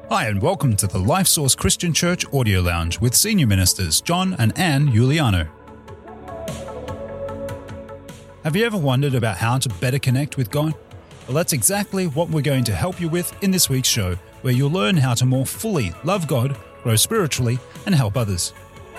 Hi and welcome to the Life Source Christian Church Audio Lounge with Senior Ministers John and Anne Giuliano. Have you ever wondered about how to better connect with God? Well, that's exactly what we're going to help you with in this week's show, where you'll learn how to more fully love God, grow spiritually, and help others.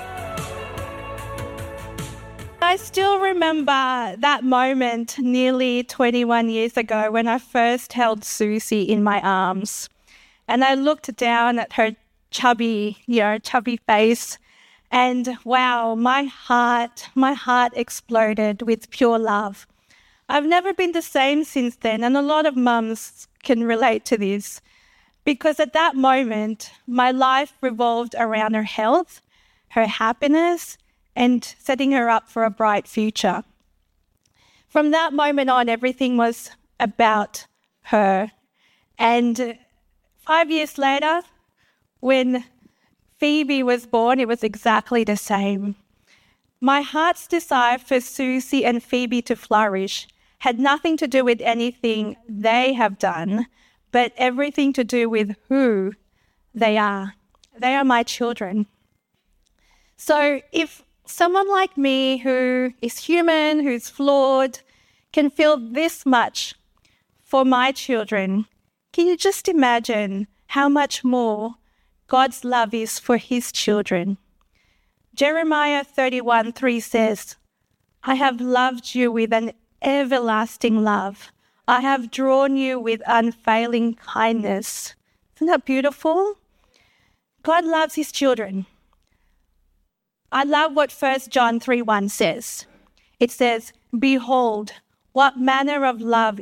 I still remember that moment nearly 21 years ago when I first held Susie in my arms. And I looked down at her chubby face, and wow, my heart exploded with pure love. I've never been the same since then, and a lot of mums can relate to this, because at that moment, my life revolved around her health, her happiness, and setting her up for a bright future. From that moment on, everything was about her. And 5 years later, when Phoebe was born, it was exactly the same. My heart's desire for Susie and Phoebe to flourish had nothing to do with anything they have done, but everything to do with who they are. They are my children. So if someone like me who is human, who's flawed, can feel this much for my children, can you just imagine how much more God's love is for his children? Jeremiah 31:3 says, I have loved you with an everlasting love. I have drawn you with unfailing kindness. Isn't that beautiful? God loves his children. I love what 1 John 3:1 says. It says, behold, what manner of love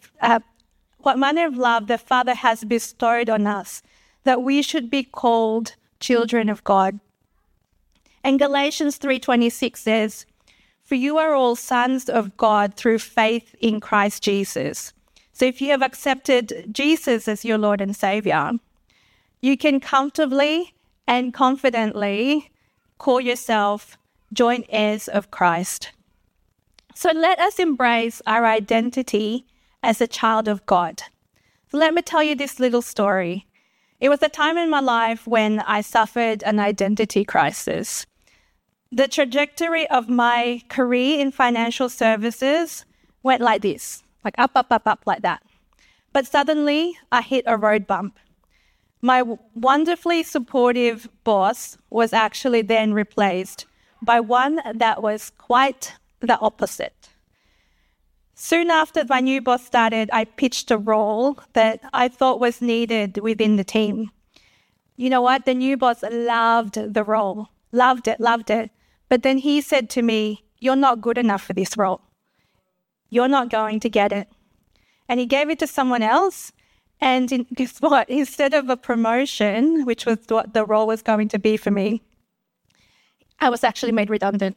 the Father has bestowed on us, that we should be called children of God. And Galatians 3:26 says, for you are all sons of God through faith in Christ Jesus. So if you have accepted Jesus as your Lord and Savior, you can comfortably and confidently call yourself joint heirs of Christ. So let us embrace our identity as a child of God. So let me tell you this little story. It was a time in my life when I suffered an identity crisis. The trajectory of my career in financial services went like this, like up, like that. But suddenly I hit a road bump. My wonderfully supportive boss was actually then replaced by one that was quite the opposite. Soon after my new boss started, I pitched a role that I thought was needed within the team. You know what? The new boss loved the role, loved it. But then he said to me, you're not good enough for this role. You're not going to get it. And he gave it to someone else. And guess what? Instead of a promotion, which was what the role was going to be for me, I was actually made redundant.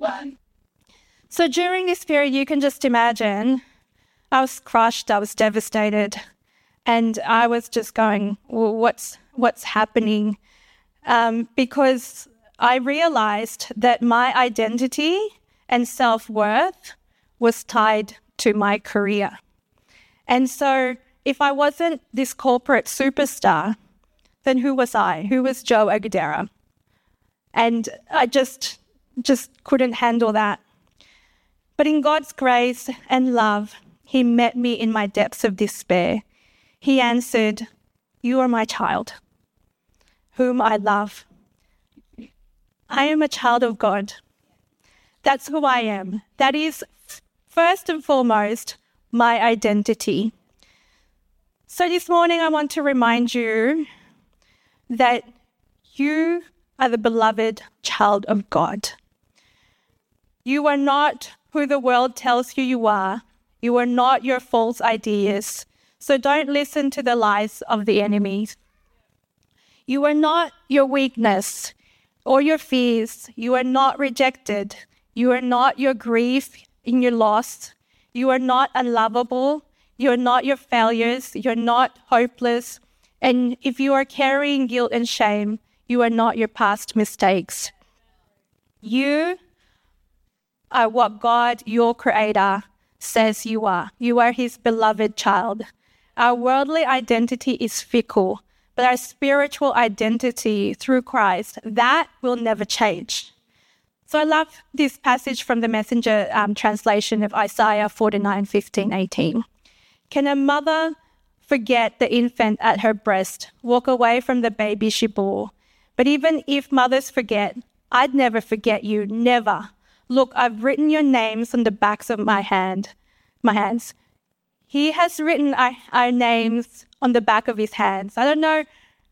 So during this period, you can just imagine, I was crushed, I was devastated, and I was just going, well, what's happening? Because I realized that my identity and self-worth was tied to my career. And so if I wasn't this corporate superstar, then who was I? Who was Joe Aguilera? And I just couldn't handle that. But in God's grace and love, he met me in my depths of despair. He answered, you are my child, whom I love. I am a child of God. That's who I am. That is, first and foremost, my identity. So this morning, I want to remind you that you are the beloved child of God. You are not who the world tells you you are. You are not your false ideas. So don't listen to the lies of the enemy. You are not your weakness or your fears. You are not rejected. You are not your grief in your loss. You are not unlovable. You are not your failures. You're not hopeless. And if you are carrying guilt and shame, you are not your past mistakes. You are what God, your Creator, says you are. You are his beloved child. Our worldly identity is fickle, but our spiritual identity through Christ, that will never change. So I love this passage from the Messenger translation of Isaiah 49, 15, 18. Can a mother forget the infant at her breast, walk away from the baby she bore? But even if mothers forget, I'd never forget you, never. Look, I've written your names on the backs of my hands. He has written our names on the back of his hands. I don't know,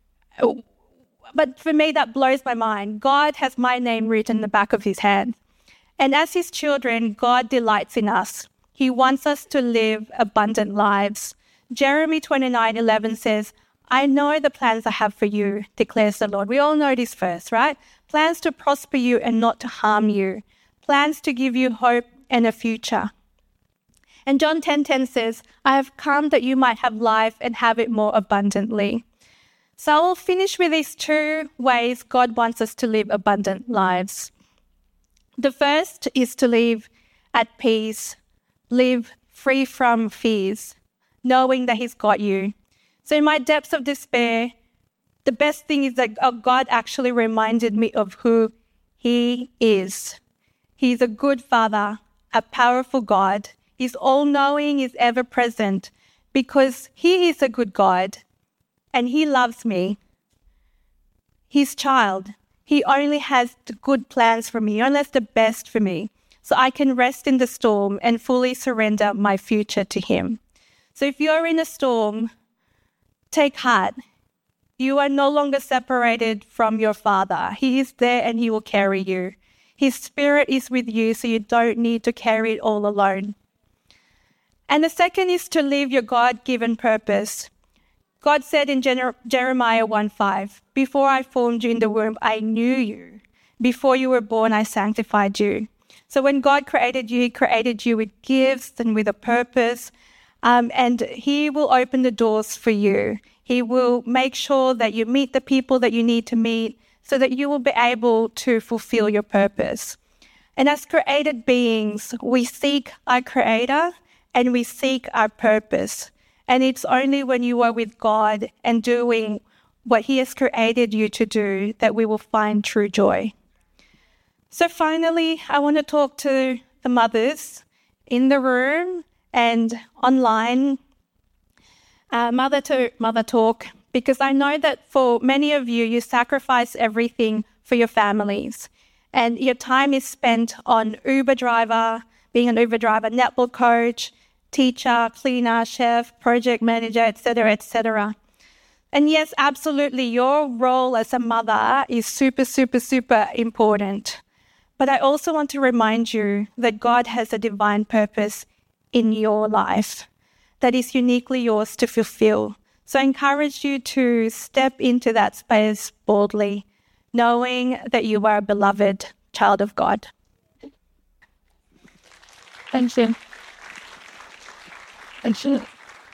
but for me that blows my mind. God has my name written on the back of his hand. And as his children, God delights in us. He wants us to live abundant lives. Jeremiah 29:11 says, I know the plans I have for you, declares the Lord. We all know this verse, right? Plans to prosper you and not to harm you. Plans to give you hope and a future. And John 10:10 says, I have come that you might have life and have it more abundantly. So I'll finish with these two ways God wants us to live abundant lives. The first is to live at peace, live free from fears, knowing that he's got you. So in my depths of despair, the best thing is that God actually reminded me of who he is. He's a good Father, a powerful God. He's all-knowing, he's ever-present, because he is a good God and he loves me. His child. He only has the good plans for me, he only has the best for me. So I can rest in the storm and fully surrender my future to him. So if you're in a storm, take heart. You are no longer separated from your Father. He is there and he will carry you. His Spirit is with you, so you don't need to carry it all alone. And the second is to live your God-given purpose. God said in Jeremiah 1:5, before I formed you in the womb, I knew you. Before you were born, I sanctified you. So when God created you, he created you with gifts and with a purpose. And he will open the doors for you. He will make sure that you meet the people that you need to meet so that you will be able to fulfill your purpose. And as created beings, we seek our Creator and we seek our purpose. And it's only when you are with God and doing what he has created you to do that we will find true joy. So finally, I want to talk to the mothers in the room and online, mother to mother talk, because I know that for many of you, you sacrifice everything for your families. And your time is spent on Uber driver, being an Uber driver, netball coach, teacher, cleaner, chef, project manager, etc., etc. And yes, absolutely, your role as a mother is super, super, super important. But I also want to remind you that God has a divine purpose in your life that is uniquely yours to fulfill. So I encourage you to step into that space boldly, knowing that you are a beloved child of God. Thank you. Thank you.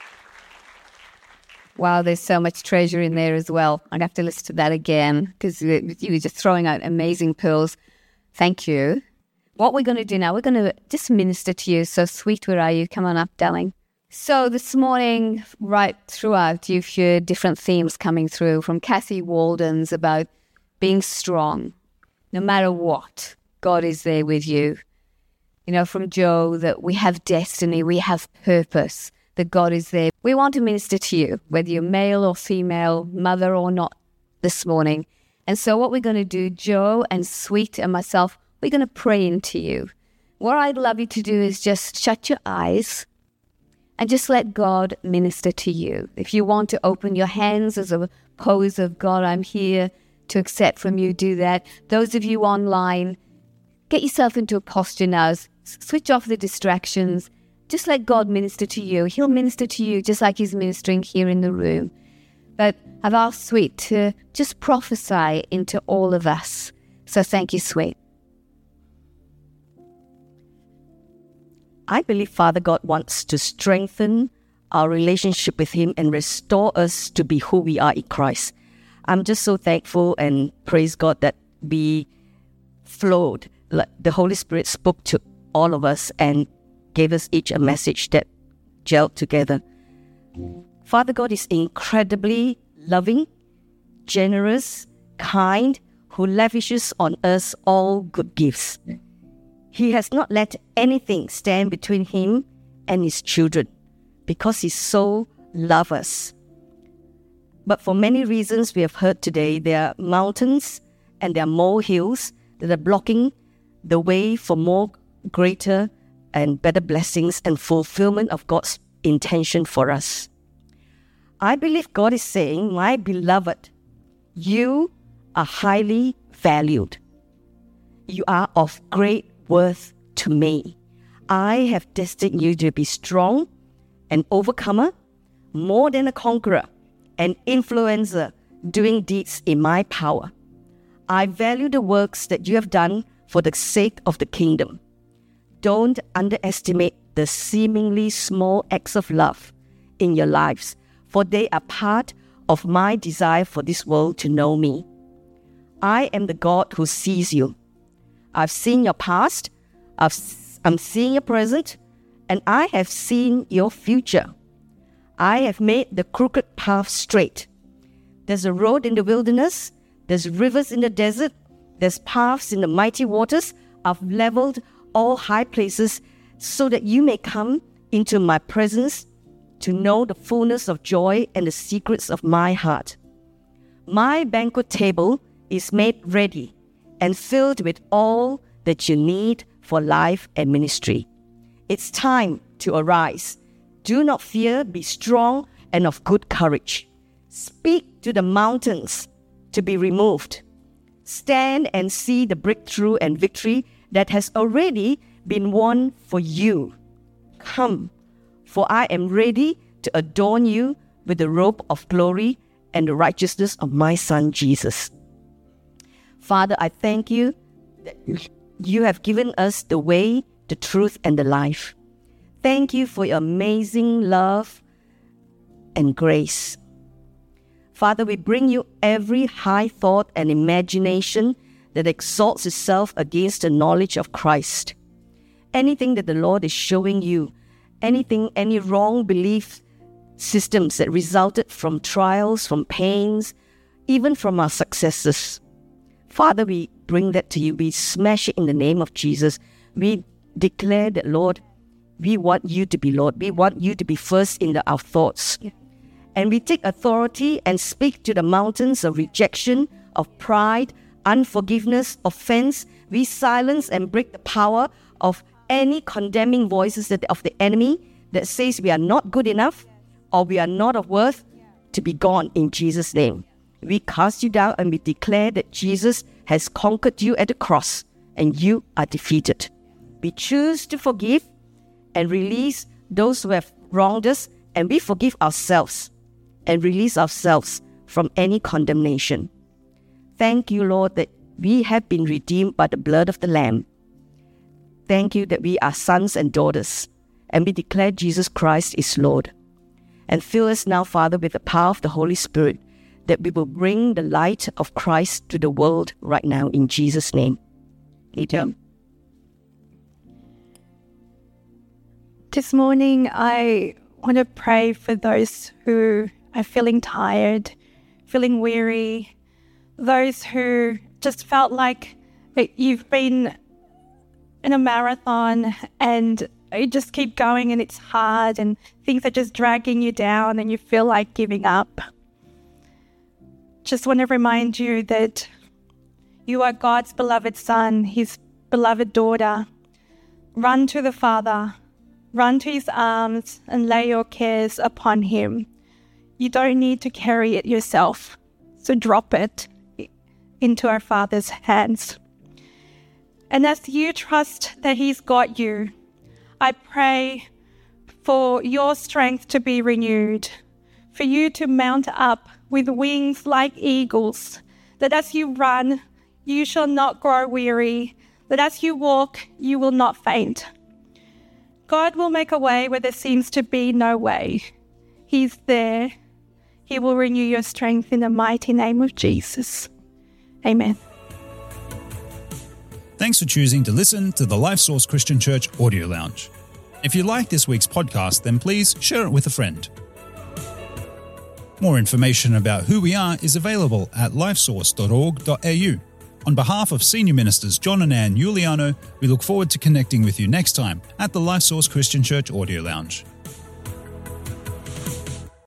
Wow, there's so much treasure in there as well. I'd have to listen to that again because you were just throwing out amazing pearls. Thank you. What we're going to do now, we're going to just minister to you. So sweet, where are you? Come on up, darling. So this morning, right throughout, you've heard different themes coming through from Kathy Walden's about being strong. No matter what, God is there with you. You know, from Joe, that we have destiny, we have purpose, that God is there. We want to minister to you, whether you're male or female, mother or not, this morning. And so what we're going to do, Joe and Sweet and myself, we're going to pray into you. What I'd love you to do is just shut your eyes and just let God minister to you. If you want to open your hands as a pose of God, I'm here to accept from you, do that. Those of you online, get yourself into a posture now. Switch off the distractions. Just let God minister to you. He'll minister to you just like he's ministering here in the room. But I've asked Sweet to just prophesy into all of us. So thank you, Sweet. I believe Father God wants to strengthen our relationship with him and restore us to be who we are in Christ. I'm just so thankful and praise God that we flowed. Like the Holy Spirit spoke to all of us and gave us each a message that gelled together. Father God is incredibly loving generous, kind, who lavishes on us all good gifts. He has not let anything stand between him and his children, because he so loves us. But for many reasons we have heard today, there are mountains and there are molehills that are blocking the way for more greater and better blessings and fulfillment of God's intention for us. I believe God is saying, my beloved, you are highly valued. You are of great worth to me. I have destined you to be strong, an overcomer, more than a conqueror, an influencer, doing deeds in my power. I value the works that you have done for the sake of the kingdom. Don't underestimate the seemingly small acts of love in your lives, for they are part of my desire for this world to know me. I am the God who sees you. I've seen your past, I'm seeing your present, and I have seen your future. I have made the crooked path straight. There's a road in the wilderness, there's rivers in the desert, there's paths in the mighty waters. I've leveled all high places so that you may come into my presence to know the fullness of joy and the secrets of my heart. My banquet table is made ready and filled with all that you need for life and ministry. It's time to arise. Do not fear, be strong and of good courage. Speak to the mountains to be removed. Stand and see the breakthrough and victory that has already been won for you. Come, for I am ready to adorn you with the robe of glory and the righteousness of my Son Jesus. Father, I thank you that you have given us the way, the truth, and the life. Thank you for your amazing love and grace. Father, we bring you every high thought and imagination that exalts itself against the knowledge of Christ. Anything that the Lord is showing you, any wrong belief systems that resulted from trials, from pains, even from our successes. Father, we bring that to you. We smash it in the name of Jesus. We declare that, Lord, we want you to be Lord. We want you to be first in our thoughts. Yeah. And we take authority and speak to the mountains of rejection, of pride, unforgiveness, offense. We silence and break the power of any condemning voices of the enemy that says we are not good enough or we are not of worth to be gone in Jesus' name. We cast you down and we declare that Jesus has conquered you at the cross and you are defeated. We choose to forgive and release those who have wronged us, and we forgive ourselves and release ourselves from any condemnation. Thank you, Lord, that we have been redeemed by the blood of the Lamb. Thank you that we are sons and daughters, and we declare Jesus Christ is Lord. And fill us now, Father, with the power of the Holy Spirit, that we will bring the light of Christ to the world right now in Jesus' name. Amen. This morning, I want to pray for those who are feeling tired, feeling weary, those who just felt like you've been in a marathon and you just keep going and it's hard and things are just dragging you down and you feel like giving up. Just want to remind you that you are God's beloved son, his beloved daughter. Run to the Father, run to his arms and lay your cares upon him. You don't need to carry it yourself, so drop it into our Father's hands. And as you trust that he's got you, I pray for your strength to be renewed, for you to mount up with wings like eagles, that as you run, you shall not grow weary, that as you walk, you will not faint. God will make a way where there seems to be no way. He's there. He will renew your strength in the mighty name of Jesus. Amen. Thanks for choosing to listen to the LifeSource Christian Church Audio Lounge. If you like this week's podcast, then please share it with a friend. More information about who we are is available at lifesource.org.au. On behalf of Senior Ministers John and Anne Giuliano, we look forward to connecting with you next time at the Life Source Christian Church Audio Lounge.